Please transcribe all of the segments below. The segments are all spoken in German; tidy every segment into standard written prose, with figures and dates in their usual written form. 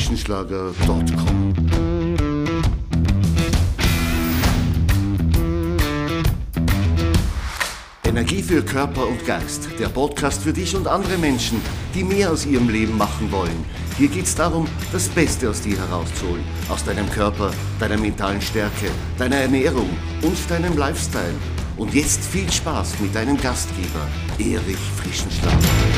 www.frischenschlager.com. Energie für Körper und Geist, der Podcast für dich und andere Menschen, die mehr aus ihrem Leben machen wollen. Hier geht es darum, das Beste aus dir herauszuholen, aus deinem Körper, deiner mentalen Stärke, deiner Ernährung und deinem Lifestyle. Und jetzt viel Spaß mit deinem Gastgeber, Erich Frischenschlager.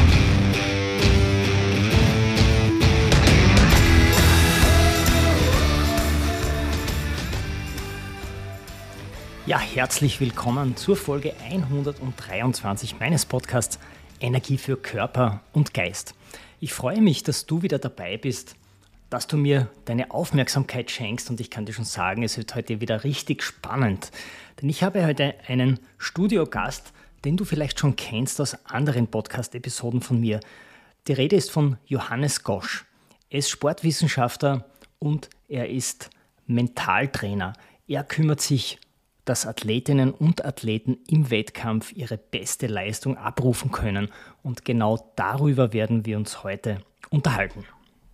Ja, herzlich willkommen zur Folge 123 meines Podcasts Energie für Körper und Geist. Ich freue mich, dass du wieder dabei bist, dass du mir deine Aufmerksamkeit schenkst und ich kann dir schon sagen, es wird heute wieder richtig spannend, denn ich habe heute einen Studiogast, den du vielleicht schon kennst aus anderen Podcast-Episoden von mir. Die Rede ist von Johannes Gosch. Er ist Sportwissenschaftler und er ist Mentaltrainer. Er kümmert sich, dass Athletinnen und Athleten im Wettkampf ihre beste Leistung abrufen können. Und genau darüber werden wir uns heute unterhalten.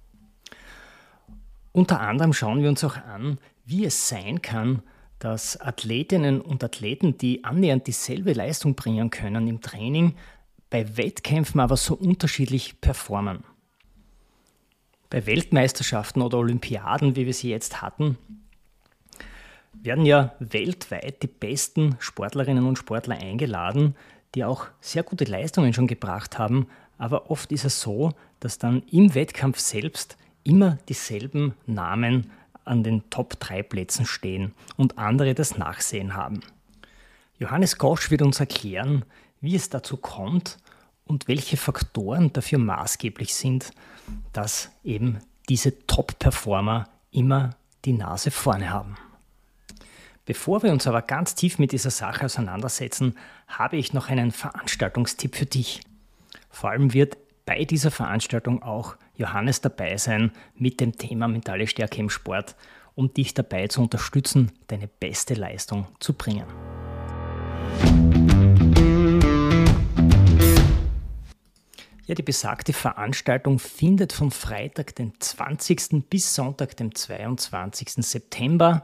Unter anderem schauen wir uns auch an, wie es sein kann, dass Athletinnen und Athleten, die annähernd dieselbe Leistung bringen können im Training, bei Wettkämpfen aber so unterschiedlich performen. Bei Weltmeisterschaften oder Olympiaden, wie wir sie jetzt hatten, werden ja weltweit die besten Sportlerinnen und Sportler eingeladen, die auch sehr gute Leistungen schon gebracht haben. Aber oft ist es so, dass dann im Wettkampf selbst immer dieselben Namen an den Top-3-Plätzen stehen und andere das Nachsehen haben. Johannes Gosch wird uns erklären, wie es dazu kommt und welche Faktoren dafür maßgeblich sind, dass eben diese Top-Performer immer die Nase vorne haben. Bevor wir uns aber ganz tief mit dieser Sache auseinandersetzen, habe ich noch einen Veranstaltungstipp für dich. Vor allem wird bei dieser Veranstaltung auch Johannes dabei sein mit dem Thema mentale Stärke im Sport, um dich dabei zu unterstützen, deine beste Leistung zu bringen. Ja, die besagte Veranstaltung findet von Freitag, den 20. bis Sonntag, dem 22. September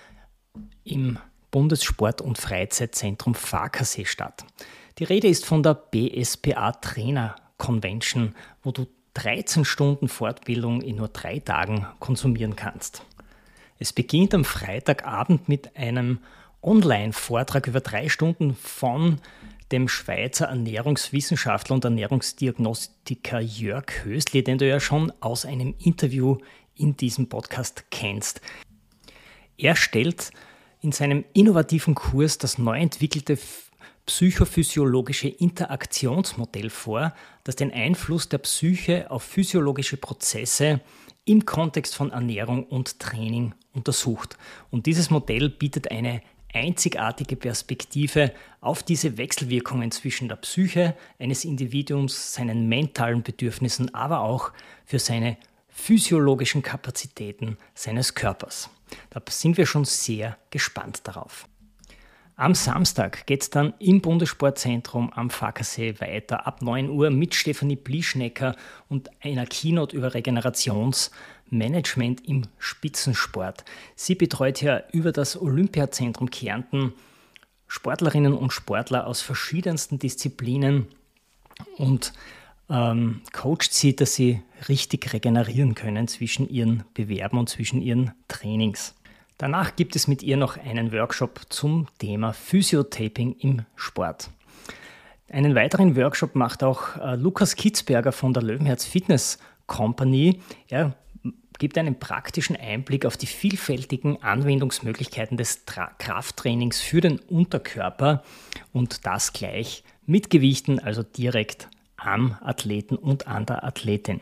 im Bundessport- und Freizeitzentrum Farkasee statt. Die Rede ist von der BSPA Trainer Convention, wo du 13 Stunden Fortbildung in nur 3 Tagen konsumieren kannst. Es beginnt am Freitagabend mit einem Online-Vortrag über 3 Stunden von dem Schweizer Ernährungswissenschaftler und Ernährungsdiagnostiker Jörg Hösli, den du ja schon aus einem Interview in diesem Podcast kennst. Er stellt in seinem innovativen Kurs das neu entwickelte psychophysiologische Interaktionsmodell vor, das den Einfluss der Psyche auf physiologische Prozesse im Kontext von Ernährung und Training untersucht. Und dieses Modell bietet eine einzigartige Perspektive auf diese Wechselwirkungen zwischen der Psyche eines Individuums, seinen mentalen Bedürfnissen, aber auch für seine physiologischen Kapazitäten seines Körpers. Da sind wir schon sehr gespannt darauf. Am Samstag geht es dann im Bundessportzentrum am Farkasee weiter ab 9 Uhr mit Stefanie Blischnecker und einer Keynote über Regenerationsmanagement im Spitzensport. Sie betreut ja über das Olympiazentrum Kärnten Sportlerinnen und Sportler aus verschiedensten Disziplinen und coacht sie, dass sie richtig regenerieren können zwischen ihren Bewerben und zwischen ihren Trainings. Danach gibt es mit ihr noch einen Workshop zum Thema Physiotaping im Sport. Einen weiteren Workshop macht auch Lukas Kitzberger von der Löwenherz Fitness Company. Er gibt einen praktischen Einblick auf die vielfältigen Anwendungsmöglichkeiten des Krafttrainings für den Unterkörper und das gleich mit Gewichten, also direkt am Athleten und an der Athletin.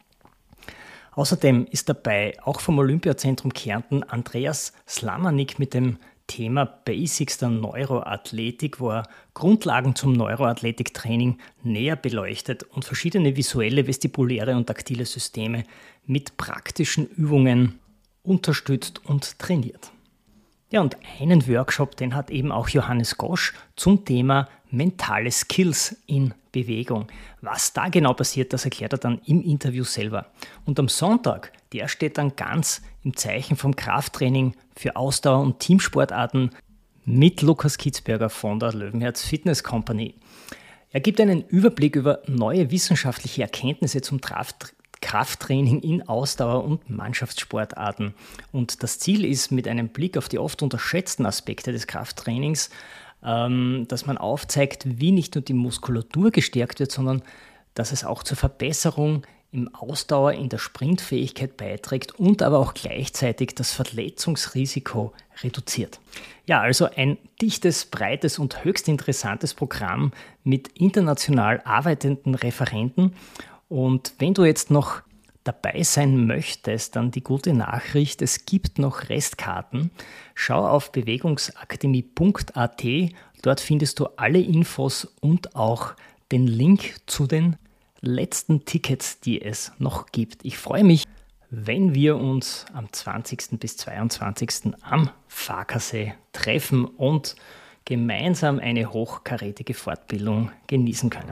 Außerdem ist dabei auch vom Olympiazentrum Kärnten Andreas Slamanik mit dem Thema Basics der Neuroathletik, wo er Grundlagen zum Neuroathletiktraining näher beleuchtet und verschiedene visuelle, vestibuläre und taktile Systeme mit praktischen Übungen unterstützt und trainiert. Ja, und einen Workshop, den hat eben auch Johannes Gosch zum Thema mentale Skills in Bewegung. Was da genau passiert, das erklärt er dann im Interview selber. Und am Sonntag, der steht dann ganz im Zeichen vom Krafttraining für Ausdauer- und Teamsportarten mit Lukas Kitzberger von der Löwenherz Fitness Company. Er gibt einen Überblick über neue wissenschaftliche Erkenntnisse zum Krafttraining in Ausdauer- und Mannschaftssportarten. Und das Ziel ist, mit einem Blick auf die oft unterschätzten Aspekte des Krafttrainings, dass man aufzeigt, wie nicht nur die Muskulatur gestärkt wird, sondern dass es auch zur Verbesserung im Ausdauer, in der Sprintfähigkeit beiträgt und aber auch gleichzeitig das Verletzungsrisiko reduziert. Ja, also ein dichtes, breites und höchst interessantes Programm mit international arbeitenden Referenten. Und wenn du jetzt noch dabei sein möchtest, dann die gute Nachricht, es gibt noch Restkarten. Schau auf bewegungsakademie.at, dort findest du alle Infos und auch den Link zu den letzten Tickets, die es noch gibt. Ich freue mich, wenn wir uns am 20. bis 22. am Farkasee treffen und gemeinsam eine hochkarätige Fortbildung genießen können.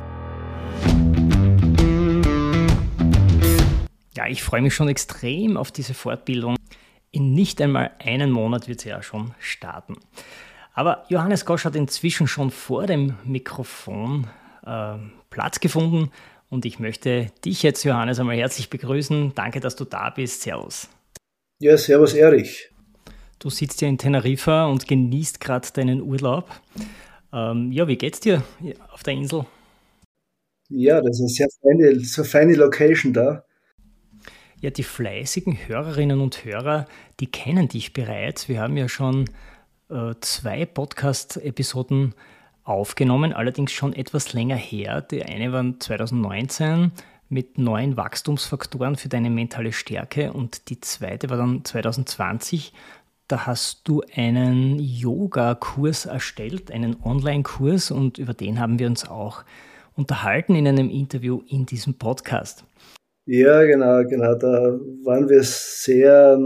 Ja, ich freue mich schon extrem auf diese Fortbildung. In nicht einmal einem Monat wird sie ja schon starten. Aber Johannes Gosch hat inzwischen schon vor dem Mikrofon Platz gefunden und ich möchte dich jetzt, Johannes, einmal herzlich begrüßen. Danke, dass du da bist. Servus. Ja, servus Erich. Du sitzt ja in Teneriffa und genießt gerade deinen Urlaub. Ja, wie geht's dir auf der Insel? Ja, das ist eine sehr feine Location da. Ja, die fleißigen Hörerinnen und Hörer, die kennen dich bereits. Wir haben ja schon 2 Podcast-Episoden aufgenommen, allerdings schon etwas länger her. Die eine war 2019 mit 9 Wachstumsfaktoren für deine mentale Stärke und die zweite war dann 2020. Da hast du einen Yoga-Kurs erstellt, einen Online-Kurs und über den haben wir uns auch unterhalten in einem Interview in diesem Podcast. Ja, genau. Da waren wir sehr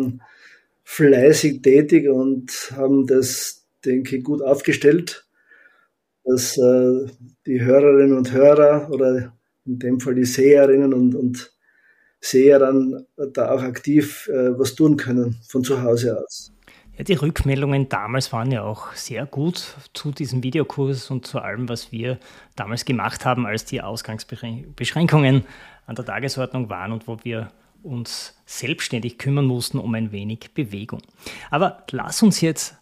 fleißig tätig und haben das, denke ich, gut aufgestellt, dass die Hörerinnen und Hörer oder in dem Fall die Seherinnen und Seher dann da auch aktiv was tun können von zu Hause aus. Ja, die Rückmeldungen damals waren ja auch sehr gut zu diesem Videokurs und zu allem, was wir damals gemacht haben, als die Ausgangsbeschränkungen an der Tagesordnung waren und wo wir uns selbstständig kümmern mussten um ein wenig Bewegung. Aber lass uns jetzt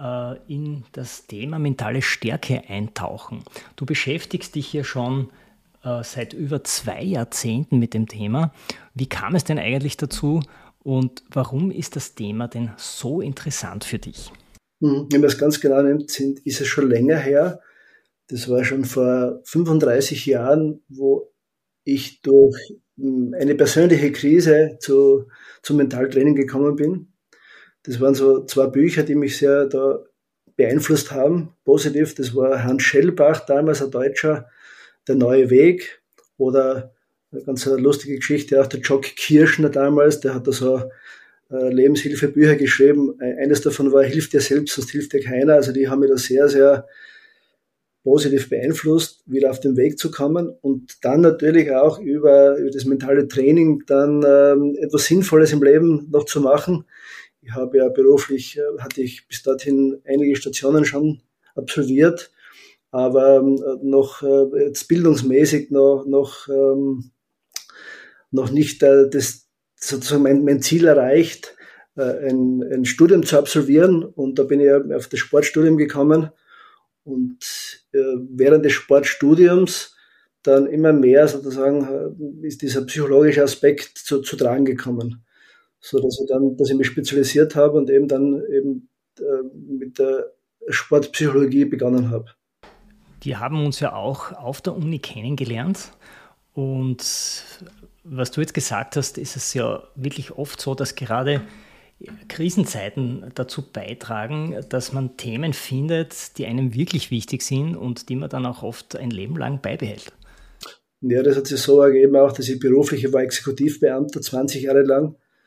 in das Thema mentale Stärke eintauchen. Du beschäftigst dich hier schon seit über 2 Jahrzehnten mit dem Thema. Wie kam es denn eigentlich dazu und warum ist das Thema denn so interessant für dich? Wenn man es ganz genau nimmt, ist es schon länger her. Das war schon vor 35 Jahren, wo ich durch eine persönliche Krise zum Mentaltraining gekommen bin. Das waren so 2 Bücher, die mich sehr da beeinflusst haben, positiv. Das war Hans Schellbach, damals ein Deutscher, Der neue Weg. Oder eine ganz lustige Geschichte, auch der Jock Kirschner damals, der hat da so Lebenshilfebücher geschrieben. Eines davon war Hilf dir selbst, sonst hilft dir keiner. Also die haben mich da sehr, sehr positiv beeinflusst, wieder auf den Weg zu kommen und dann natürlich auch über das mentale Training dann etwas Sinnvolles im Leben noch zu machen. Ich habe ja beruflich, hatte ich bis dorthin einige Stationen schon absolviert, aber noch jetzt bildungsmäßig noch nicht das sozusagen mein Ziel erreicht, ein Studium zu absolvieren, und da bin ich auf das Sportstudium gekommen und während des Sportstudiums dann immer mehr sozusagen ist dieser psychologische Aspekt zu tragen gekommen, so dass ich mich spezialisiert habe und dann mit der Sportpsychologie begonnen habe. Wir haben uns ja auch auf der Uni kennengelernt und was du jetzt gesagt hast, ist es ja wirklich oft so, dass gerade Krisenzeiten dazu beitragen, dass man Themen findet, die einem wirklich wichtig sind und die man dann auch oft ein Leben lang beibehält. Ja, das hat sich so ergeben auch, dass ich beruflich war Exekutivbeamter 20 Jahre lang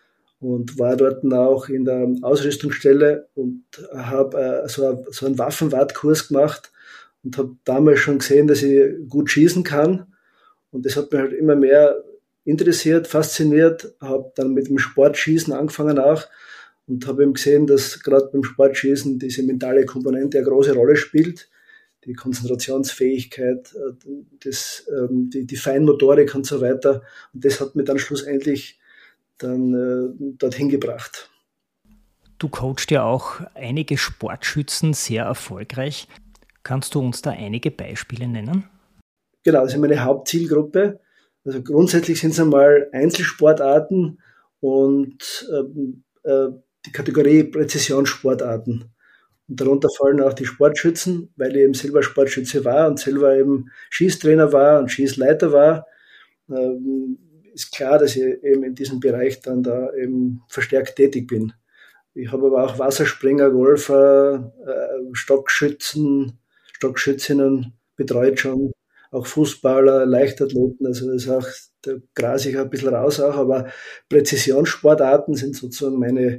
und war dort auch in der Ausrüstungsstelle und habe so einen Waffenwartkurs gemacht und habe damals schon gesehen, dass ich gut schießen kann. Und das hat mich halt immer mehr interessiert, fasziniert, habe dann mit dem Sportschießen angefangen auch und habe eben gesehen, dass gerade beim Sportschießen diese mentale Komponente eine große Rolle spielt, die Konzentrationsfähigkeit, die Feinmotorik und so weiter. Und das hat mich dann schlussendlich dorthin gebracht. Du coachst ja auch einige Sportschützen sehr erfolgreich. Kannst du uns da einige Beispiele nennen? Genau, das ist meine Hauptzielgruppe. Also grundsätzlich sind es einmal Einzelsportarten und die Kategorie Präzisionssportarten. Und darunter fallen auch die Sportschützen, weil ich eben selber Sportschütze war und selber eben Schießtrainer war und Schießleiter war. Ist klar, dass ich eben in diesem Bereich dann da eben verstärkt tätig bin. Ich habe aber auch Wasserspringer, Golfer, Stockschützinnen betreut schon, auch Fußballer, Leichtathleten, also das ist auch, da grase ich ein bisschen raus auch, aber Präzisionssportarten sind sozusagen meine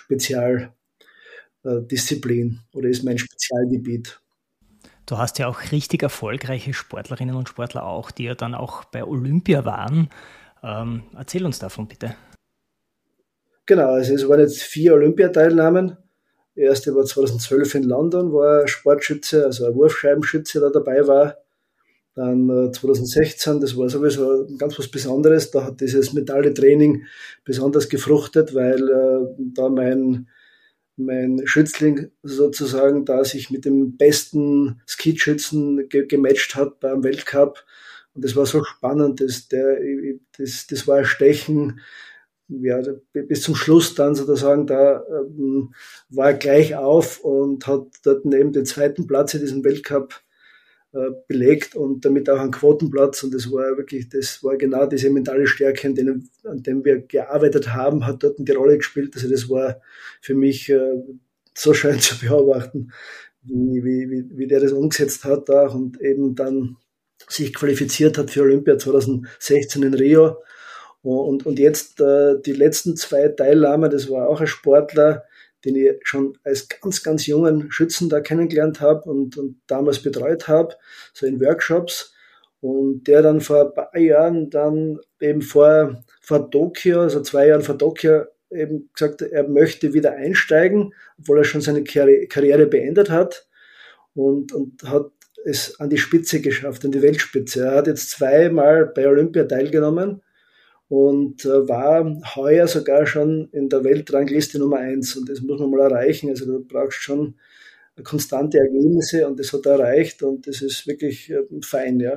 Spezialdisziplin oder ist mein Spezialgebiet. Du hast ja auch richtig erfolgreiche Sportlerinnen und Sportler auch, die ja dann auch bei Olympia waren. Erzähl uns davon bitte. Genau, also es waren jetzt 4 Olympiateilnahmen. Die erste war 2012 in London, wo ein Sportschütze, also ein Wurfscheibenschütze da dabei war. Dann 2016, das war sowieso ganz was Besonderes. Da hat dieses Metalle-Training besonders gefruchtet, weil da mein Schützling sozusagen da sich mit dem besten Skeetschützen gematcht hat beim Weltcup. Und das war so spannend, das war ein Stechen, ja, bis zum Schluss dann sozusagen, da war er gleich auf und hat dort neben den 2. Platz in diesem Weltcup belegt und damit auch einen Quotenplatz. Und das war genau diese mentale Stärke, an dem wir gearbeitet haben, hat dort die Rolle gespielt. Also das war für mich so schön zu beobachten, wie der das umgesetzt hat auch und eben dann sich qualifiziert hat für Olympia 2016 in Rio. Und jetzt die letzten 2 Teilnehmer, das war auch ein Sportler, den ich schon als ganz, ganz jungen Schützen da kennengelernt habe und damals betreut habe, so in Workshops. Und der dann vor ein paar Jahren dann eben vor Tokio, also 2 Jahren vor Tokio, eben gesagt, er möchte wieder einsteigen, obwohl er schon seine Karriere beendet hat und hat es an die Spitze geschafft, an die Weltspitze. Er hat jetzt 2-mal bei Olympia teilgenommen und war heuer sogar schon in der Weltrangliste Nummer 1. Und das muss man mal erreichen. Also du brauchst schon konstante Ergebnisse und das hat er erreicht und das ist wirklich fein, ja.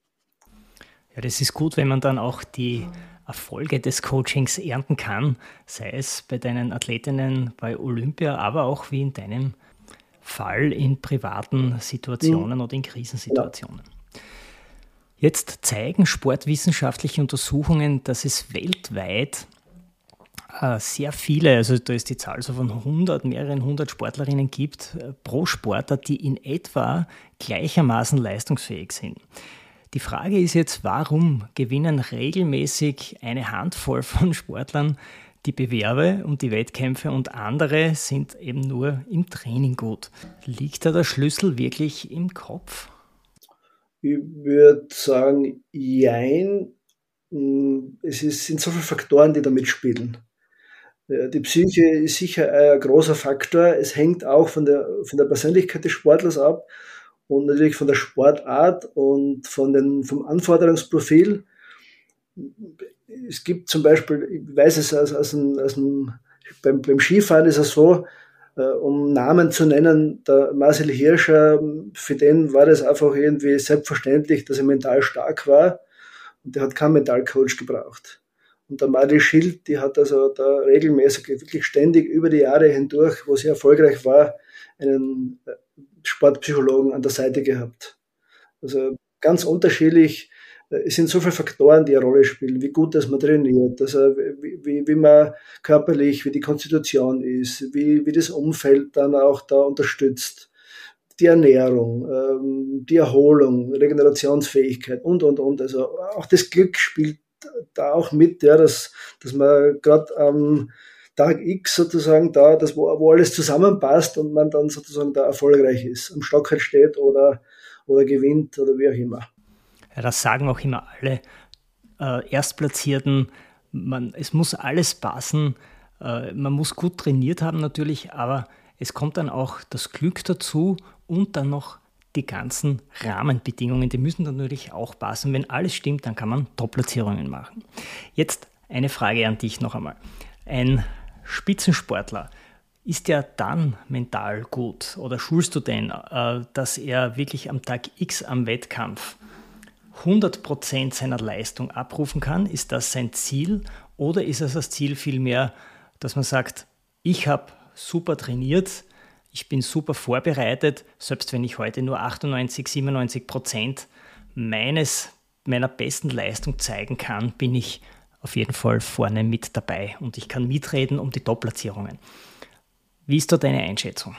Ja, das ist gut, wenn man dann auch die Erfolge des Coachings ernten kann, sei es bei deinen Athletinnen bei Olympia, aber auch wie in deinem Fall in privaten Situationen oder in Krisensituationen. Ja. Jetzt zeigen sportwissenschaftliche Untersuchungen, dass es weltweit sehr viele, also da ist die Zahl so von mehreren hundert Sportlerinnen gibt pro Sportart, die in etwa gleichermaßen leistungsfähig sind. Die Frage ist jetzt, warum gewinnen regelmäßig eine Handvoll von Sportlern die Bewerbe und die Wettkämpfe und andere sind eben nur im Training gut? Liegt da der Schlüssel wirklich im Kopf? Ich würde sagen, jein. Sind so viele Faktoren, die da mitspielen. Die Psyche ist sicher ein großer Faktor. Es hängt auch von der Persönlichkeit des Sportlers ab und natürlich von der Sportart und vom Anforderungsprofil. Es gibt zum Beispiel, ich weiß es beim Skifahren ist es so, um Namen zu nennen, der Marcel Hirscher, für den war das einfach irgendwie selbstverständlich, dass er mental stark war und der hat keinen Mentalcoach gebraucht. Und der Madel Schild, die hat also da regelmäßig, wirklich ständig über die Jahre hindurch, wo sie erfolgreich war, einen Sportpsychologen an der Seite gehabt. Also ganz unterschiedlich. Es sind so viele Faktoren, die eine Rolle spielen, wie gut das man trainiert, also wie man körperlich, wie die Konstitution ist, wie das Umfeld dann auch da unterstützt, die Ernährung, die Erholung, Regenerationsfähigkeit und. Also auch das Glück spielt da auch mit, ja, dass man gerade am Tag X sozusagen da, wo alles zusammenpasst und man dann sozusagen da erfolgreich ist, am Stock halt steht oder gewinnt oder wie auch immer. Ja, das sagen auch immer alle Erstplatzierten. Es muss alles passen. Man muss gut trainiert haben natürlich, aber es kommt dann auch das Glück dazu und dann noch die ganzen Rahmenbedingungen, die müssen dann natürlich auch passen. Wenn alles stimmt, dann kann man Top-Platzierungen machen. Jetzt eine Frage an dich noch einmal. Ein Spitzensportler, ist der dann mental gut oder schulst du den, dass er wirklich am Tag X am Wettkampf 100% seiner Leistung abrufen kann? Ist das sein Ziel oder ist es das Ziel vielmehr, dass man sagt, ich habe super trainiert, ich bin super vorbereitet, selbst wenn ich heute nur 98, 97% meiner besten Leistung zeigen kann, bin ich auf jeden Fall vorne mit dabei und ich kann mitreden um die Top-Platzierungen. Wie ist da deine Einschätzung?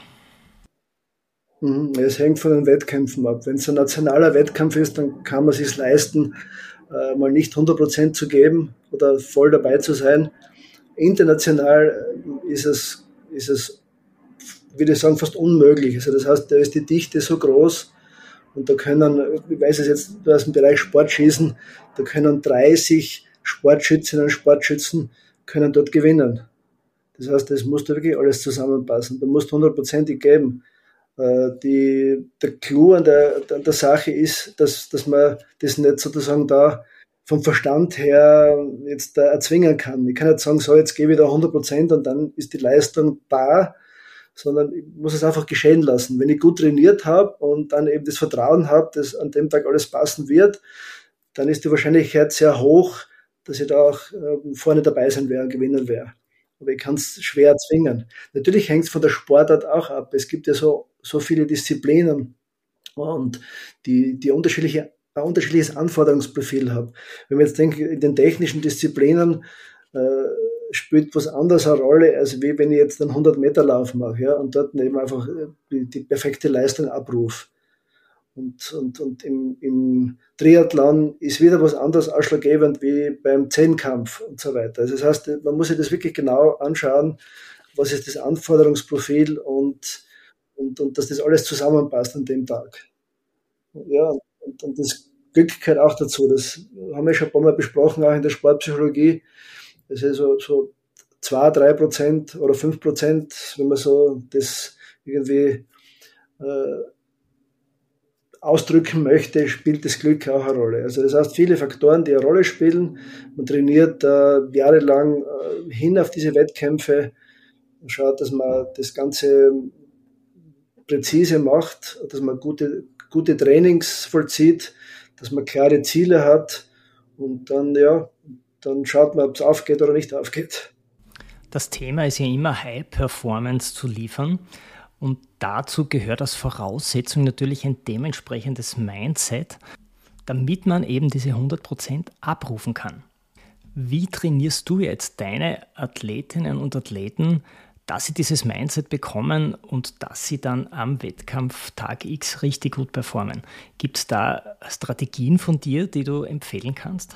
Es hängt von den Wettkämpfen ab. Wenn es ein nationaler Wettkampf ist, dann kann man es sich leisten, mal nicht 100% zu geben oder voll dabei zu sein. International ist es, würde ich sagen, fast unmöglich. Also das heißt, da ist die Dichte so groß und da können, ich weiß es jetzt aus dem Bereich Sportschießen, da können 30 Sportschützinnen und Sportschützen können dort gewinnen. Das heißt, das muss da wirklich alles zusammenpassen. Da musst du 100%ig geben. Der Clou an der Sache ist, dass man das nicht sozusagen da vom Verstand her jetzt da erzwingen kann. Ich kann nicht sagen, so, jetzt gebe ich da 100% und dann ist die Leistung bar, sondern ich muss es einfach geschehen lassen. Wenn ich gut trainiert habe und dann eben das Vertrauen habe, dass an dem Tag alles passen wird, dann ist die Wahrscheinlichkeit sehr hoch, dass ich da auch vorne dabei sein werde und gewinnen werde. Aber ich kann es schwer erzwingen. Natürlich hängt es von der Sportart auch ab. Es gibt ja so viele Disziplinen und die ein unterschiedliches Anforderungsprofil haben. Wenn man jetzt denkt, in den technischen Disziplinen spielt was anderes eine Rolle, als wie wenn ich jetzt einen 100-Meter-Lauf mache, ja, und dort eben einfach die perfekte Leistung abrufe. Und im Triathlon ist wieder was anderes ausschlaggebend wie beim Zehnkampf und so weiter. Also das heißt, man muss sich das wirklich genau anschauen, was ist das Anforderungsprofil und dass das alles zusammenpasst an dem Tag. Ja, und das Glück gehört auch dazu. Das haben wir schon ein paar Mal besprochen, auch in der Sportpsychologie. Das ist so 2-3% oder 5%, wenn man so das irgendwie ausdrücken möchte, spielt das Glück auch eine Rolle. Also das heißt, viele Faktoren, die eine Rolle spielen. Man trainiert jahrelang hin auf diese Wettkämpfe, schaut, dass man das Ganze präzise macht, dass man gute Trainings vollzieht, dass man klare Ziele hat und dann schaut man, ob es aufgeht oder nicht aufgeht. Das Thema ist ja immer High Performance zu liefern. Und dazu gehört als Voraussetzung natürlich ein dementsprechendes Mindset, damit man eben diese 100% abrufen kann. Wie trainierst du jetzt deine Athletinnen und Athleten, dass sie dieses Mindset bekommen und dass sie dann am Wettkampf Tag X richtig gut performen? Gibt es da Strategien von dir, die du empfehlen kannst?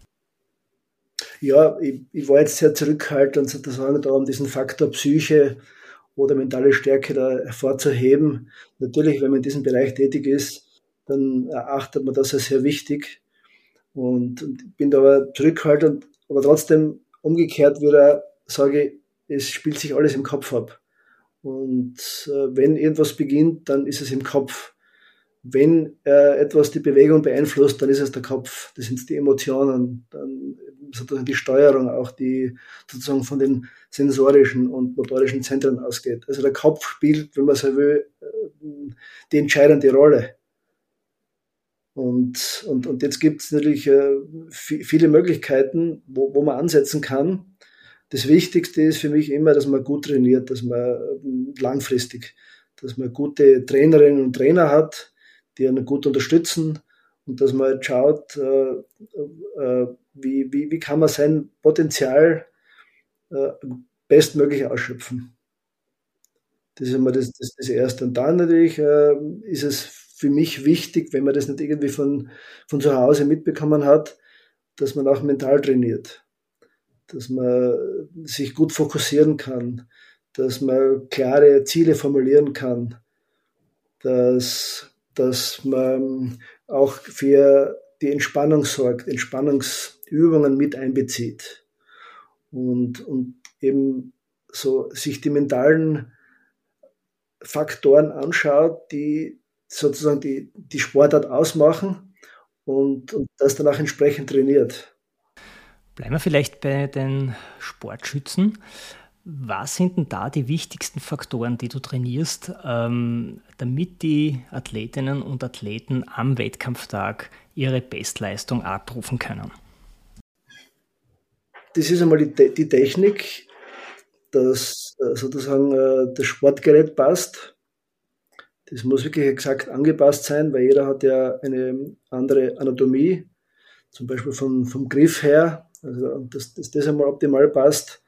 Ja, ich war jetzt sehr zurückhaltend sozusagen da, um diesen Faktor Psyche oder mentale Stärke da hervorzuheben. Natürlich, wenn man in diesem Bereich tätig ist, dann erachtet man das als sehr wichtig und bin da aber zurückhaltend, aber trotzdem umgekehrt wieder sage ich, es spielt sich alles im Kopf ab. Und wenn irgendwas beginnt, dann ist es im Kopf. Wenn etwas die Bewegung beeinflusst, dann ist es der Kopf. Das sind die Emotionen, dann sozusagen die Steuerung auch, die sozusagen von den sensorischen und motorischen Zentren ausgeht. Also der Kopf spielt, wenn man so will, die entscheidende Rolle. Und jetzt gibt es natürlich viele Möglichkeiten, wo man ansetzen kann. Das Wichtigste ist für mich immer, dass man gut trainiert, dass man langfristig, dass man gute Trainerinnen und Trainer hat, die einen gut unterstützen und dass man schaut, wie kann man sein Potenzial bestmöglich ausschöpfen. Das ist immer das Erste. Und dann natürlich ist es für mich wichtig, wenn man das nicht irgendwie von zu Hause mitbekommen hat, dass man auch mental trainiert, dass man sich gut fokussieren kann, dass man klare Ziele formulieren kann, dass man auch für die Entspannung sorgt, Entspannungsübungen mit einbezieht und eben so sich die mentalen Faktoren anschaut, die sozusagen die Sportart ausmachen und das dann auch entsprechend trainiert. Bleiben wir vielleicht bei den Sportschützen. Was sind denn da die wichtigsten Faktoren, die du trainierst, damit die Athletinnen und Athleten am Wettkampftag ihre Bestleistung abrufen können? Das ist einmal die Technik, dass sozusagen das Sportgerät passt. Das muss wirklich exakt angepasst sein, weil jeder hat ja eine andere Anatomie, zum Beispiel vom Griff her, also dass das einmal optimal passt.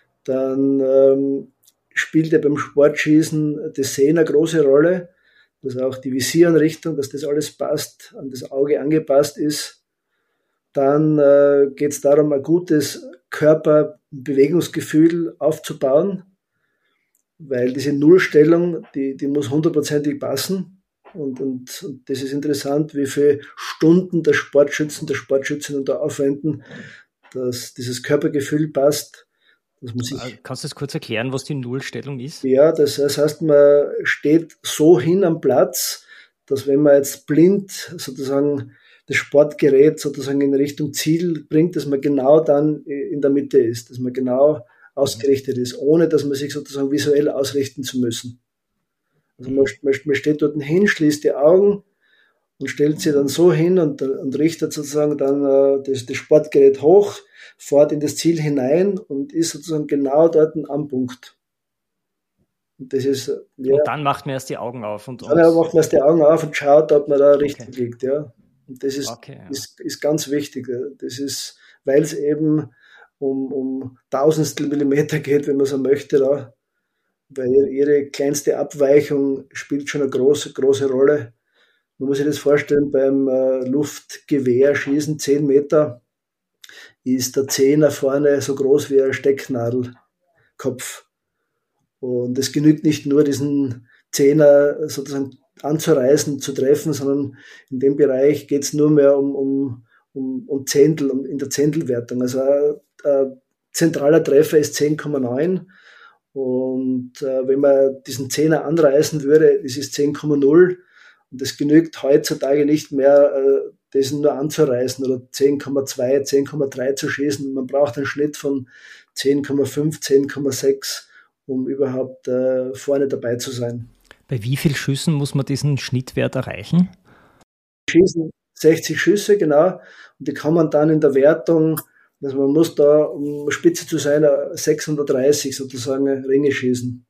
Dann spielt ja beim Sportschießen das Sehen eine große Rolle, dass auch die Visieranrichtung, dass das alles passt, an das Auge angepasst ist. Dann geht es darum, ein gutes Körperbewegungsgefühl aufzubauen, weil diese Nullstellung, die muss hundertprozentig passen. Und das ist interessant, wie viele Stunden der Sportschützinnen da aufwenden, dass dieses Körpergefühl passt. Kannst du das kurz erklären, was die Nullstellung ist? Ja, das heißt, man steht so hin am Platz, dass wenn man jetzt blind sozusagen das Sportgerät sozusagen in Richtung Ziel bringt, dass man genau dann in der Mitte ist, dass man genau ausgerichtet ist, ohne dass man sich sozusagen visuell ausrichten zu müssen. Also man steht dort hin, schließt die Augen und stellt sie dann so hin und richtet sozusagen dann das Sportgerät hoch, fährt in das Ziel hinein und ist sozusagen genau dort am Punkt. Und das ist, ja. Und dann macht man erst die Augen auf. Dann macht man erst die Augen auf und schaut, ob man da richtig liegt. Ja. Und das ist ganz wichtig. Das ist, weil es eben um Tausendstel Millimeter geht, wenn man so möchte, da, weil ihre kleinste Abweichung spielt schon eine große Rolle. Man muss sich das vorstellen, beim Luftgewehrschießen 10 Meter ist der Zehner vorne so groß wie ein Stecknadelkopf. Und es genügt nicht nur, diesen Zehner sozusagen anzureißen, zu treffen, sondern in dem Bereich geht es nur mehr um Zehntel, in der Zehntelwertung. Also ein zentraler Treffer ist 10,9 und wenn man diesen Zehner anreißen würde, das ist 10,0 und das genügt heutzutage nicht mehr, das nur anzureißen oder 10,2, 10,3 zu schießen. Man braucht einen Schnitt von 10,5, 10,6, um überhaupt vorne dabei zu sein. Bei wie vielen Schüssen muss man diesen Schnittwert erreichen? Schießen 60 Schüsse, genau. Und die kann man dann in der Wertung, also man muss da, um Spitze zu sein, 630 sozusagen Ringe schießen.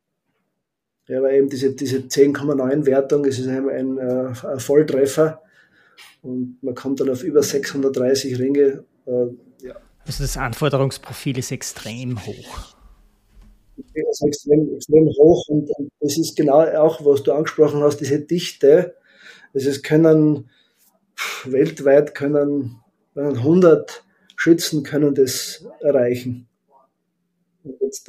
Ja, weil eben diese 10,9 Wertung, das ist ein Volltreffer. Und man kommt dann auf über 630 Ringe. Ja. Also das Anforderungsprofil ist extrem hoch. Das ist extrem hoch und das ist genau auch, was du angesprochen hast, diese Dichte. Also es können weltweit 100 Schützen können das erreichen. Und jetzt,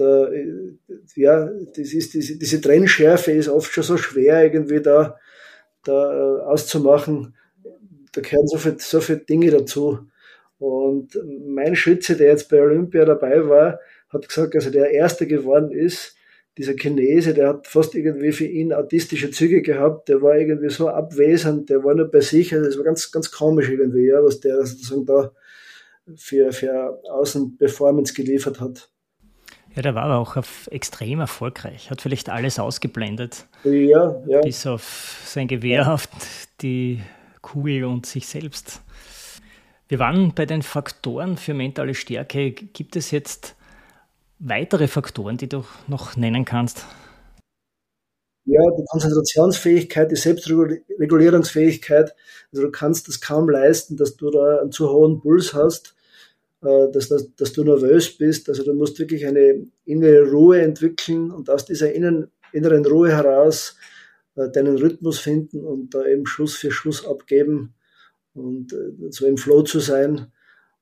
diese Trennschärfe ist oft schon so schwer irgendwie da auszumachen. Da gehören so viele Dinge dazu. Und mein Schütze, der jetzt bei Olympia dabei war, hat gesagt, also der Erste geworden ist, dieser Chinese, der hat fast irgendwie für ihn autistische Züge gehabt, der war irgendwie so abwesend, der war nur bei sich, also das war ganz, ganz komisch irgendwie, ja, was der sozusagen da für Außenperformance geliefert hat. Ja, der war aber auch extrem erfolgreich, hat vielleicht alles ausgeblendet, ja. Bis auf sein Gewehr, auf die Kugel und sich selbst. Wir waren bei den Faktoren für mentale Stärke. Gibt es jetzt weitere Faktoren, die du noch nennen kannst? Ja, die Konzentrationsfähigkeit, die Selbstregulierungsfähigkeit. Also du kannst das kaum leisten, dass du da einen zu hohen Puls hast, dass du nervös bist. Also du musst wirklich eine innere Ruhe entwickeln und aus dieser inneren Ruhe heraus deinen Rhythmus finden und da eben Schuss für Schuss abgeben und so im Flow zu sein.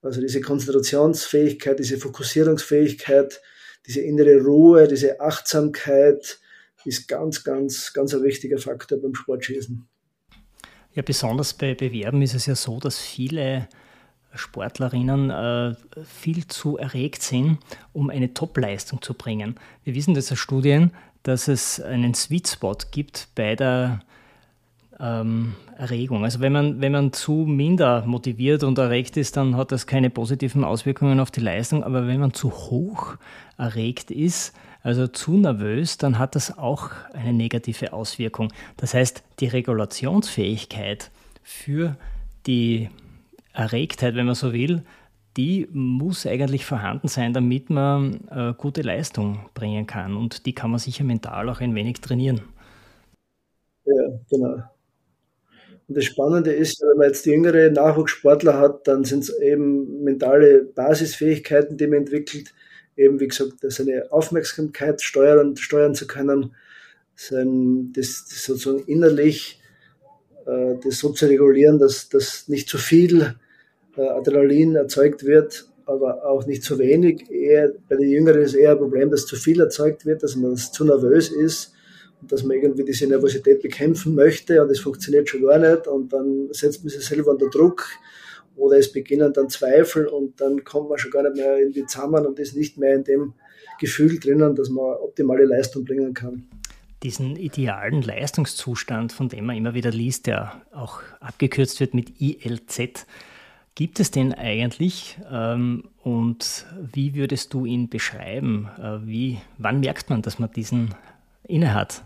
Also diese Konzentrationsfähigkeit, diese Fokussierungsfähigkeit, diese innere Ruhe, diese Achtsamkeit ist ganz, ganz, ganz ein wichtiger Faktor beim Sportschießen. Ja, besonders bei Bewerben ist es ja so, dass viele Sportlerinnen viel zu erregt sind, um eine Top-Leistung zu bringen. Wir wissen das aus Studien, dass es einen Sweet Spot gibt bei der Erregung. Also wenn man zu minder motiviert und erregt ist, dann hat das keine positiven Auswirkungen auf die Leistung. Aber wenn man zu hoch erregt ist, also zu nervös, dann hat das auch eine negative Auswirkung. Das heißt, die Regulationsfähigkeit für die Erregtheit, wenn man so will, die muss eigentlich vorhanden sein, damit man gute Leistung bringen kann. Und die kann man sicher mental auch ein wenig trainieren. Ja, genau. Und das Spannende ist, wenn man jetzt jüngere Nachwuchssportler hat, dann sind es eben mentale Basisfähigkeiten, die man entwickelt. Eben, wie gesagt, seine Aufmerksamkeit steuern zu können, das sozusagen innerlich das so zu regulieren, dass nicht zu viel Adrenalin erzeugt wird, aber auch nicht zu wenig. Bei den Jüngeren ist eher ein Problem, dass zu viel erzeugt wird, dass man zu nervös ist. Dass man irgendwie diese Nervosität bekämpfen möchte und es funktioniert schon gar nicht und dann setzt man sich selber unter Druck oder es beginnen dann Zweifel und dann kommt man schon gar nicht mehr irgendwie zusammen und ist nicht mehr in dem Gefühl drinnen, dass man optimale Leistung bringen kann. Diesen idealen Leistungszustand, von dem man immer wieder liest, der auch abgekürzt wird mit ILZ, gibt es den eigentlich und wie würdest du ihn beschreiben? Wann merkt man, dass man diesen innehat?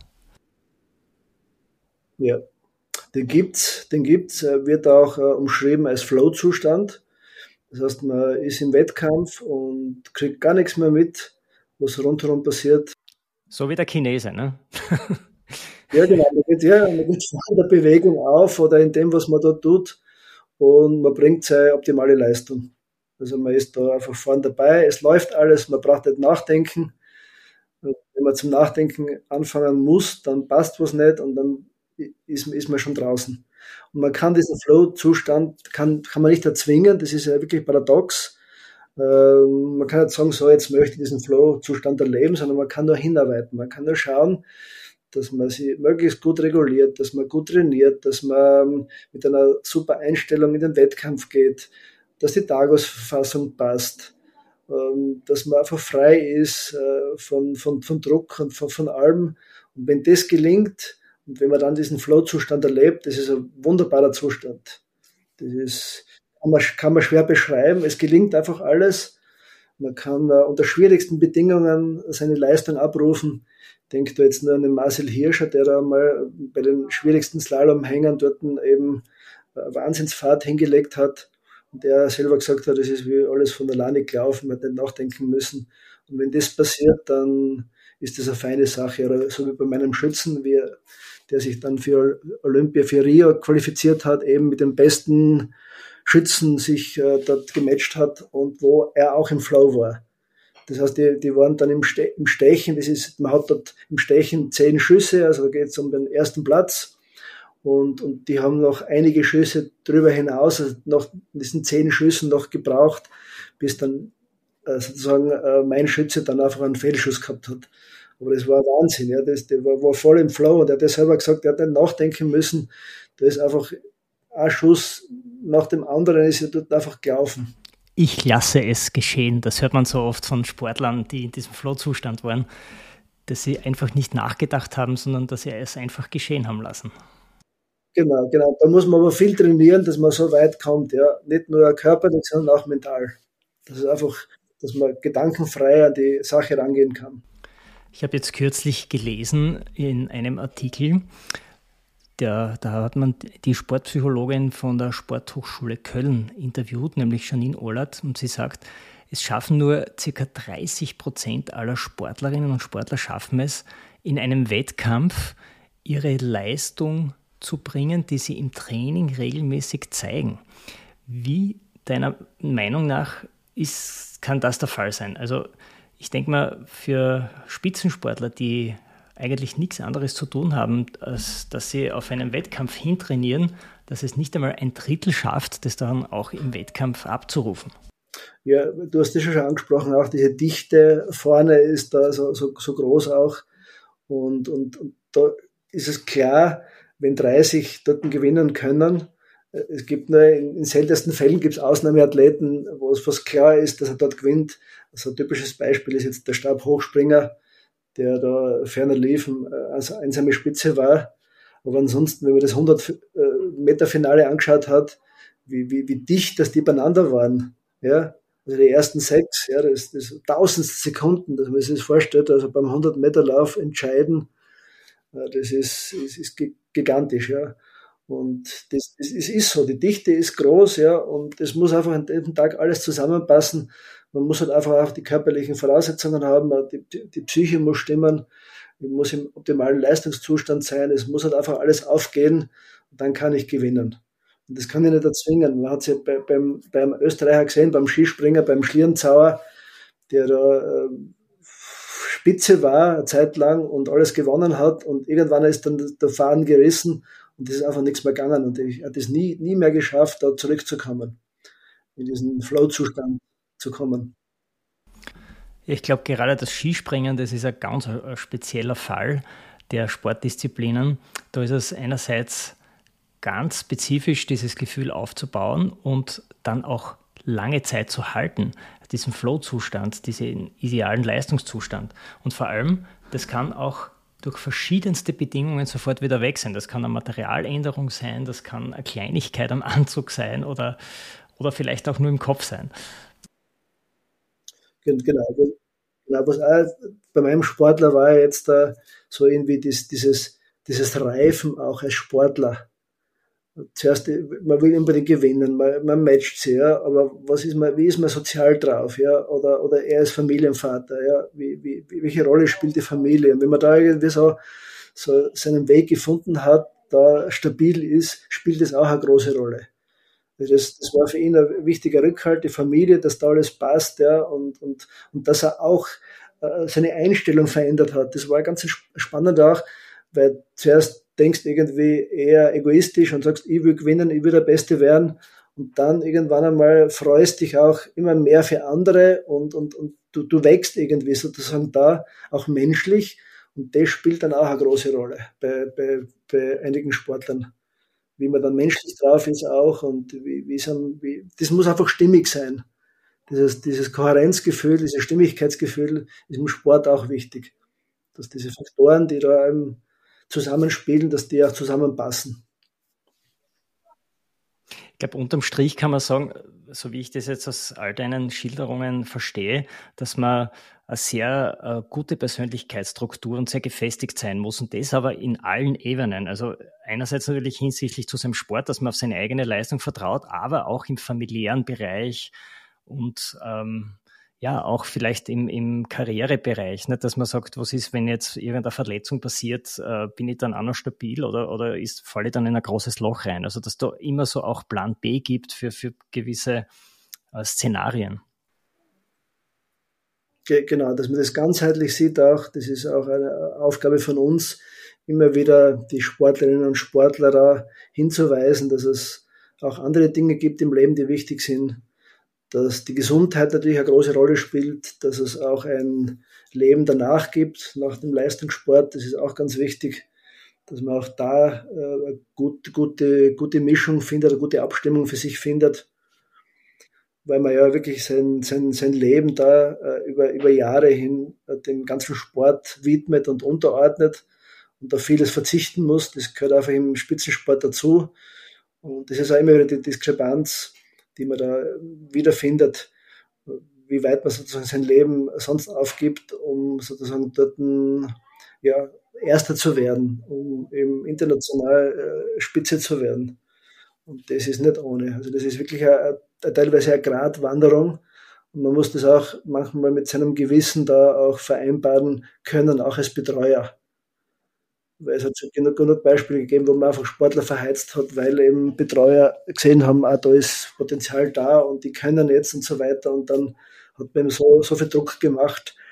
Ja, den gibt's, wird auch umschrieben als Flow-Zustand. Das heißt, man ist im Wettkampf und kriegt gar nichts mehr mit, was rundherum passiert. So wie der Chinese, ne? Ja, genau. Man geht in der Bewegung auf oder in dem, was man da tut und man bringt seine optimale Leistung. Also man ist da einfach vorne dabei, es läuft alles, man braucht nicht nachdenken. Wenn man zum Nachdenken anfangen muss, dann passt was nicht und dann ist man schon draußen. Und man kann diesen Flow-Zustand, kann man nicht erzwingen, das ist ja wirklich paradox. Man kann nicht sagen, so jetzt möchte ich diesen Flow-Zustand erleben, sondern man kann nur hinarbeiten. Man kann nur schauen, dass man sie möglichst gut reguliert, dass man gut trainiert, dass man mit einer super Einstellung in den Wettkampf geht, dass die Tagesverfassung passt, dass man einfach frei ist von Druck und von allem. Und wenn das gelingt, und wenn man dann diesen Flow-Zustand erlebt, das ist ein wunderbarer Zustand. Das kann man schwer beschreiben. Es gelingt einfach alles. Man kann unter schwierigsten Bedingungen seine Leistung abrufen. Ich denke da jetzt nur an den Marcel Hirscher, der da mal bei den schwierigsten Slalomhängern dort eben eine Wahnsinnsfahrt hingelegt hat. Und der selber gesagt hat, das ist wie alles von alleine gelaufen, man hat nicht nachdenken müssen. Und wenn das passiert, dann ist das eine feine Sache. Oder so wie bei meinem Schützen, der sich dann für Olympia, für Rio qualifiziert hat, eben mit den besten Schützen sich dort gematcht hat und wo er auch im Flow war. Das heißt, die waren dann im Stechen, man hat dort im Stechen 10 Schüsse, also da geht es um den ersten Platz. Und die haben noch einige Schüsse drüber hinaus, also nach diesen 10 Schüssen noch gebraucht, bis dann sozusagen mein Schütze dann einfach einen Fehlschuss gehabt hat. Aber das war Wahnsinn, ja, der war voll im Flow und er hat ja selber gesagt, er hat nicht nachdenken müssen. Da ist einfach ein Schuss nach dem anderen, ist er dort einfach gelaufen. Ich lasse es geschehen. Das hört man so oft von Sportlern, die in diesem Flow-Zustand waren, dass sie einfach nicht nachgedacht haben, sondern dass sie es einfach geschehen haben lassen. Genau. Da muss man aber viel trainieren, dass man so weit kommt, ja. Nicht nur körperlich, sondern auch mental. Das ist einfach, dass man gedankenfrei an die Sache rangehen kann. Ich habe jetzt kürzlich gelesen in einem Artikel, da hat man die Sportpsychologin von der Sporthochschule Köln interviewt, nämlich Janine Ohlert, und sie sagt, es schaffen nur ca. 30% aller Sportlerinnen und Sportler schaffen es, in einem Wettkampf ihre Leistung zu bringen, die sie im Training regelmäßig zeigen. Wie deiner Meinung nach kann das der Fall sein? Also ich denke mal, für Spitzensportler, die eigentlich nichts anderes zu tun haben, als dass sie auf einen Wettkampf hintrainieren, dass es nicht einmal ein Drittel schafft, das dann auch im Wettkampf abzurufen. Ja, du hast das schon angesprochen, auch diese Dichte vorne ist da so groß auch. Und da ist es klar, wenn 30 dort gewinnen können, es gibt nur in seltensten Fällen gibt es Ausnahmeathleten, wo es fast klar ist, dass er dort gewinnt. Also ein typisches Beispiel ist jetzt der Stabhochspringer, der da ferner lief, also einsame Spitze war. Aber ansonsten, wenn man das 100-Meter-Finale angeschaut hat, wie dicht das die beieinander waren, ja, also die ersten 6, ja, das tausendstel Sekunden, dass man sich das vorstellt, also beim 100-Meter-Lauf entscheiden, das ist gigantisch, ja. Und das ist so, die Dichte ist groß, ja, und es muss einfach an dem Tag alles zusammenpassen. Man muss halt einfach auch die körperlichen Voraussetzungen haben, die Psyche muss stimmen, man muss im optimalen Leistungszustand sein, es muss halt einfach alles aufgehen und dann kann ich gewinnen. Und das kann ich nicht erzwingen. Man hat es ja beim Österreicher gesehen, beim Skispringer, beim Schlierenzauer, der da Spitze war eine Zeit lang und alles gewonnen hat und irgendwann ist dann der Faden gerissen und es ist einfach nichts mehr gegangen und ich habe es nie mehr geschafft, da zurückzukommen, in diesen Flow-Zustand zu kommen. Ich glaube, gerade das Skispringen, das ist ein ganz spezieller Fall der Sportdisziplinen. Da ist es einerseits ganz spezifisch, dieses Gefühl aufzubauen und dann auch lange Zeit zu halten, diesen Flow-Zustand, diesen idealen Leistungszustand. Und vor allem, das kann auch durch verschiedenste Bedingungen sofort wieder weg sein. Das kann eine Materialänderung sein, das kann eine Kleinigkeit am Anzug sein oder vielleicht auch nur im Kopf sein. Genau, was auch bei meinem Sportler war jetzt da so irgendwie dieses Reifen auch als Sportler. Zuerst, man will unbedingt gewinnen, man matcht sie, ja, aber wie ist man sozial drauf, ja, oder er ist Familienvater, ja, welche Rolle spielt die Familie? Und wenn man da irgendwie so seinen Weg gefunden hat, da stabil ist, spielt das auch eine große Rolle. Das war für ihn ein wichtiger Rückhalt, die Familie, dass da alles passt, ja, und dass er auch seine Einstellung verändert hat. Das war ganz spannend auch, weil zuerst denkst irgendwie eher egoistisch und sagst, ich will gewinnen, ich will der Beste werden und dann irgendwann einmal freust dich auch immer mehr für andere und du wächst irgendwie sozusagen da auch menschlich und das spielt dann auch eine große Rolle bei einigen Sportlern. Wie man dann menschlich drauf ist auch und das muss einfach stimmig sein. Dieses Kohärenzgefühl, dieses Stimmigkeitsgefühl ist im Sport auch wichtig. Dass diese Faktoren, die da zusammenspielen, dass die auch zusammenpassen. Ich glaube, unterm Strich kann man sagen, so wie ich das jetzt aus all deinen Schilderungen verstehe, dass man eine sehr gute Persönlichkeitsstruktur und sehr gefestigt sein muss und das aber in allen Ebenen. Also einerseits natürlich hinsichtlich zu seinem Sport, dass man auf seine eigene Leistung vertraut, aber auch im familiären Bereich und auch vielleicht im Karrierebereich, nicht, dass man sagt, was ist, wenn jetzt irgendeine Verletzung passiert, bin ich dann auch noch stabil oder falle ich dann in ein großes Loch rein? Also dass da immer so auch Plan B gibt für gewisse Szenarien. Genau, dass man das ganzheitlich sieht auch, das ist auch eine Aufgabe von uns, immer wieder die Sportlerinnen und Sportler da hinzuweisen, dass es auch andere Dinge gibt im Leben, die wichtig sind, dass die Gesundheit natürlich eine große Rolle spielt, dass es auch ein Leben danach gibt, nach dem Leistungssport. Das ist auch ganz wichtig, dass man auch da eine gute Mischung findet, eine gute Abstimmung für sich findet, weil man ja wirklich sein Leben da über Jahre hin dem ganzen Sport widmet und unterordnet und auf vieles verzichten muss. Das gehört einfach im Spitzensport dazu. Und das ist auch immer wieder die Diskrepanz, die man da wiederfindet, wie weit man sozusagen sein Leben sonst aufgibt, um sozusagen dort Erster zu werden, um eben international Spitze zu werden. Und das ist nicht ohne. Also das ist wirklich teilweise eine Gratwanderung und man muss das auch manchmal mit seinem Gewissen da auch vereinbaren können, auch als Betreuer. Weil es hat schon genug Beispiele gegeben, wo man einfach Sportler verheizt hat, weil eben Betreuer gesehen haben, da ist Potenzial da und die können jetzt und so weiter. Und dann hat man so viel Druck gemacht,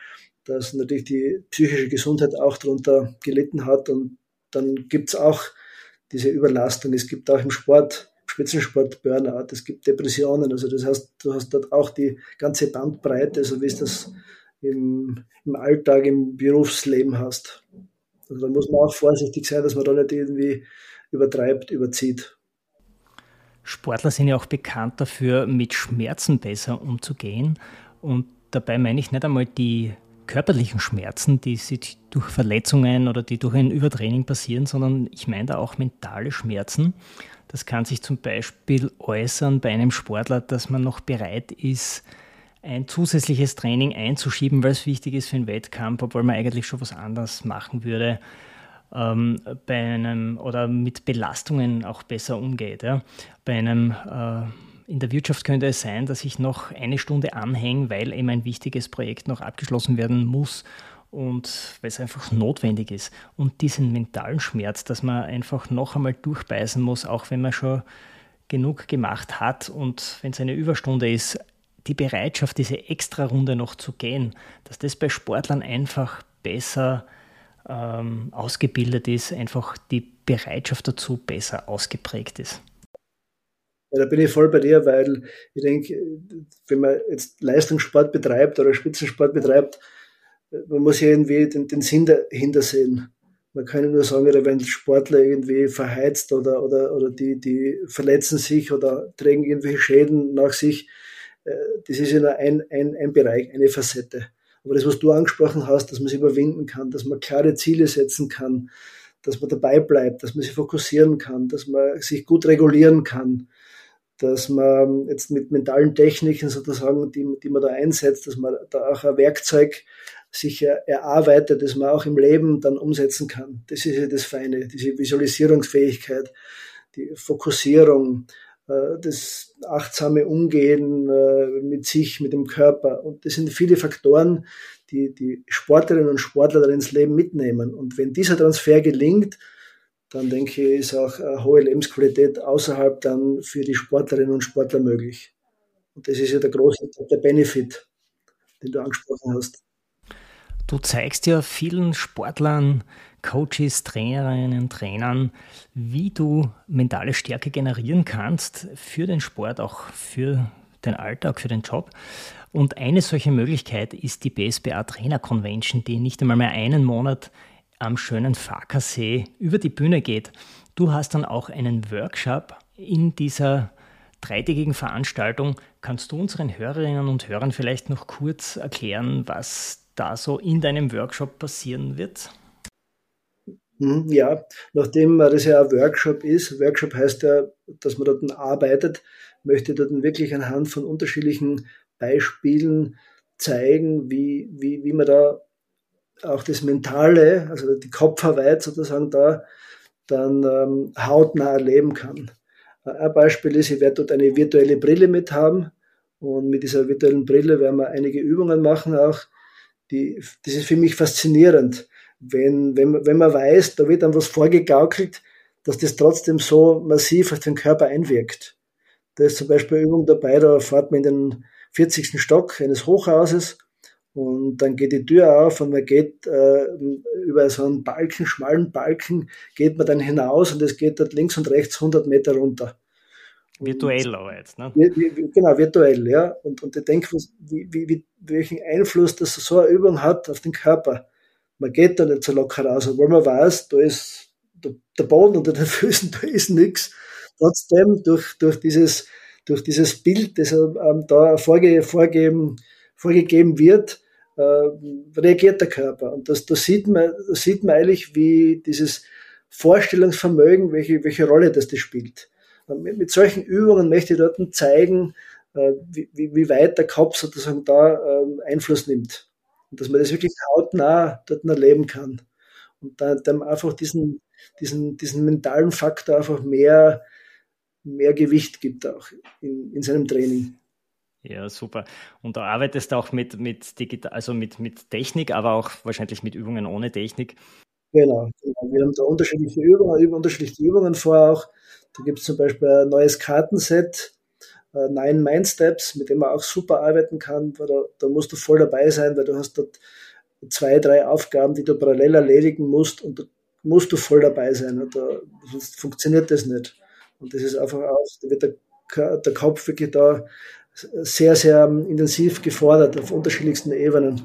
dass natürlich die psychische Gesundheit auch darunter gelitten hat. Und dann gibt's auch diese Überlastung. Es gibt auch im Spitzensport Burnout, es gibt Depressionen. Also das heißt, du hast dort auch die ganze Bandbreite, so wie es das im Alltag, im Berufsleben hast. Also da muss man auch vorsichtig sein, dass man da nicht irgendwie übertreibt, überzieht. Sportler sind ja auch bekannt dafür, mit Schmerzen besser umzugehen. Und dabei meine ich nicht einmal die körperlichen Schmerzen, die sich durch Verletzungen oder die durch ein Übertraining passieren, sondern ich meine da auch mentale Schmerzen. Das kann sich zum Beispiel äußern bei einem Sportler, dass man noch bereit ist, ein zusätzliches Training einzuschieben, weil es wichtig ist für einen Wettkampf, obwohl man eigentlich schon was anderes machen würde, oder mit Belastungen auch besser umgeht. Ja. In der Wirtschaft könnte es sein, dass ich noch eine Stunde anhänge, weil eben ein wichtiges Projekt noch abgeschlossen werden muss und weil es einfach notwendig ist. Und diesen mentalen Schmerz, dass man einfach noch einmal durchbeißen muss, auch wenn man schon genug gemacht hat und wenn es eine Überstunde ist, die Bereitschaft, diese Extra-Runde noch zu gehen, dass das bei Sportlern einfach besser ausgebildet ist, einfach die Bereitschaft dazu besser ausgeprägt ist. Ja, da bin ich voll bei dir, weil ich denke, wenn man jetzt Leistungssport betreibt oder Spitzensport betreibt, man muss ja irgendwie den Sinn dahinter sehen. Man kann ja nur sagen, wenn Sportler irgendwie verheizt oder die verletzen sich oder tragen irgendwelche Schäden nach sich, das ist ja nur ein Bereich, eine Facette. Aber das, was du angesprochen hast, dass man sich überwinden kann, dass man klare Ziele setzen kann, dass man dabei bleibt, dass man sich fokussieren kann, dass man sich gut regulieren kann, dass man jetzt mit mentalen Techniken sozusagen, die man da einsetzt, dass man da auch ein Werkzeug sich erarbeitet, das man auch im Leben dann umsetzen kann. Das ist ja das Feine, diese Visualisierungsfähigkeit, die Fokussierung, das achtsame Umgehen mit sich, mit dem Körper. Und das sind viele Faktoren, die Sportlerinnen und Sportler dann ins Leben mitnehmen. Und wenn dieser Transfer gelingt, dann denke ich, ist auch eine hohe Lebensqualität außerhalb dann für die Sportlerinnen und Sportler möglich. Und das ist ja der Benefit, den du angesprochen hast. Du zeigst ja vielen Sportlern, Coaches, Trainerinnen, Trainern, wie du mentale Stärke generieren kannst für den Sport, auch für den Alltag, für den Job. Und eine solche Möglichkeit ist die BSBA Trainer Convention, die nicht einmal mehr einen Monat am schönen Farkasee über die Bühne geht. Du hast dann auch einen Workshop in dieser dreitägigen Veranstaltung. Kannst du unseren Hörerinnen und Hörern vielleicht noch kurz erklären, was da so in deinem Workshop passieren wird? Ja, nachdem das ja ein Workshop ist, Workshop heißt ja, dass man dort arbeitet, möchte dort wirklich anhand von unterschiedlichen Beispielen zeigen, wie man da auch das Mentale, also die Kopfarbeit sozusagen da dann hautnah erleben kann. Ein Beispiel ist, ich werde dort eine virtuelle Brille mit haben und mit dieser virtuellen Brille werden wir einige Übungen machen auch. Das ist für mich faszinierend, wenn man weiß, da wird dann was vorgegaukelt, dass das trotzdem so massiv auf den Körper einwirkt. Da ist zum Beispiel eine Übung dabei, da fährt man in den 40. Stock eines Hochhauses und dann geht die Tür auf und man geht über so einen Balken, schmalen Balken, geht man dann hinaus und es geht dort links und rechts 100 Meter runter. Virtuell aber jetzt, ne? Genau, virtuell, ja. Und ich denke, welchen Einfluss das so eine Übung hat auf den Körper. Man geht da nicht so locker raus, obwohl man weiß, da ist der Boden unter den Füßen, da ist nichts. Trotzdem, durch dieses Bild, das da vorgegeben wird, reagiert der Körper. Und da sieht man eigentlich, wie dieses Vorstellungsvermögen, welche Rolle das spielt. Mit solchen Übungen möchte ich dort zeigen, wie weit der Kopf sozusagen da Einfluss nimmt. Und dass man das wirklich hautnah dort erleben kann. Und dann einfach diesen mentalen Faktor einfach mehr Gewicht gibt auch in seinem Training. Ja, super. Und da arbeitest du auch mit digital, also mit Technik, aber auch wahrscheinlich mit Übungen ohne Technik. Genau. Wir haben da unterschiedliche Übungen vor auch. Da gibt es zum Beispiel ein neues Kartenset, 9 Mind Steps, mit dem man auch super arbeiten kann, weil da musst du voll dabei sein, weil du hast dort 2, 3 Aufgaben, die du parallel erledigen musst und da musst du voll dabei sein. Und sonst funktioniert das nicht. Und das ist einfach da wird der Kopf wirklich da sehr, sehr intensiv gefordert auf unterschiedlichsten Ebenen.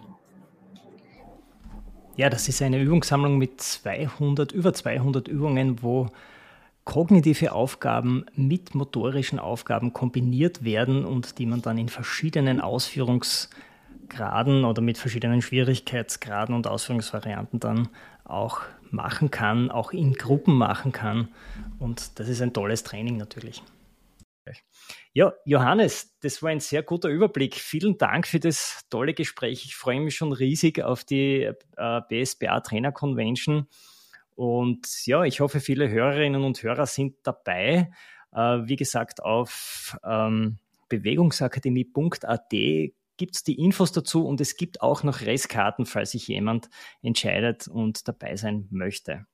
Ja, das ist eine Übungssammlung mit über 200 Übungen, wo kognitive Aufgaben mit motorischen Aufgaben kombiniert werden und die man dann in verschiedenen Ausführungsgraden oder mit verschiedenen Schwierigkeitsgraden und Ausführungsvarianten dann auch machen kann, auch in Gruppen machen kann. Und das ist ein tolles Training natürlich. Ja, Johannes, das war ein sehr guter Überblick. Vielen Dank für das tolle Gespräch. Ich freue mich schon riesig auf die BSBA Trainer Convention. Und ja, ich hoffe, viele Hörerinnen und Hörer sind dabei. Wie gesagt, auf bewegungsakademie.at gibt es die Infos dazu und es gibt auch noch Restkarten, falls sich jemand entscheidet und dabei sein möchte.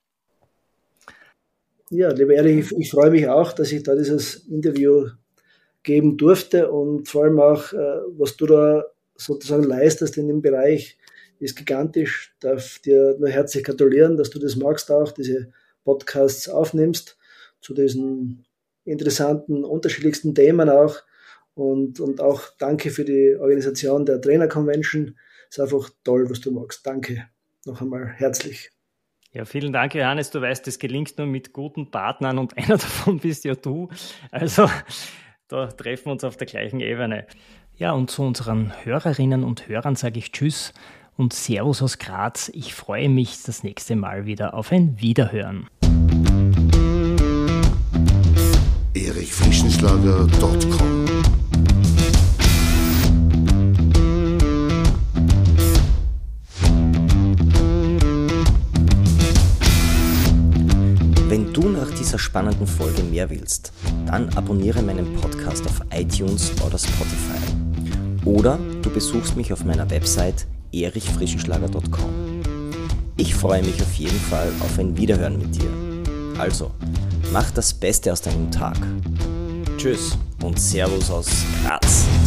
Ja, lieber Erich, ich freue mich auch, dass ich da dieses Interview geben durfte und vor allem auch, was du da sozusagen leistest in dem Bereich, ist gigantisch. Ich darf dir nur herzlich gratulieren, dass du das magst auch, diese Podcasts aufnimmst zu diesen interessanten, unterschiedlichsten Themen auch und auch danke für die Organisation der Trainer Convention. Ist einfach toll, was du magst. Danke noch einmal herzlich. Ja, vielen Dank, Johannes. Du weißt, das gelingt nur mit guten Partnern und einer davon bist ja du. Also da treffen wir uns auf der gleichen Ebene. Ja, und zu unseren Hörerinnen und Hörern sage ich Tschüss und Servus aus Graz. Ich freue mich das nächste Mal wieder auf ein Wiederhören. erichfrischenschlager.com Wenn du nach dieser spannenden Folge mehr willst, dann abonniere meinen Podcast auf iTunes oder Spotify. Oder du besuchst mich auf meiner Website erichfrischenschlager.com. Ich freue mich auf jeden Fall auf ein Wiederhören mit dir. Also, mach das Beste aus deinem Tag. Tschüss und Servus aus Graz.